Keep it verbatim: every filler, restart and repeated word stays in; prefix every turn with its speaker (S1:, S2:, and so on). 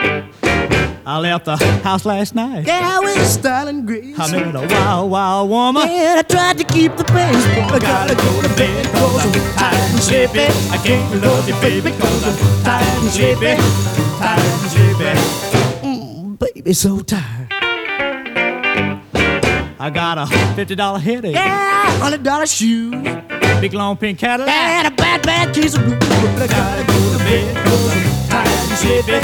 S1: I left the house last night.
S2: Yeah, with style and grace.
S1: I met a wild, wild woman.
S2: And I tried to keep the pace, but I gotta go to bed cause I'm tired and sleepy. I can't love you, baby, cause I'm tired and sleepy. Tired and sleepy. Mm, baby, so tired.
S1: I got a fifty dollar headache.
S2: Yeah, hundred dollar shoes.
S1: Big long pink Cadillac.
S2: And a bad, bad case of blues. But I gotta go to bed cause I'm tired and sleepy.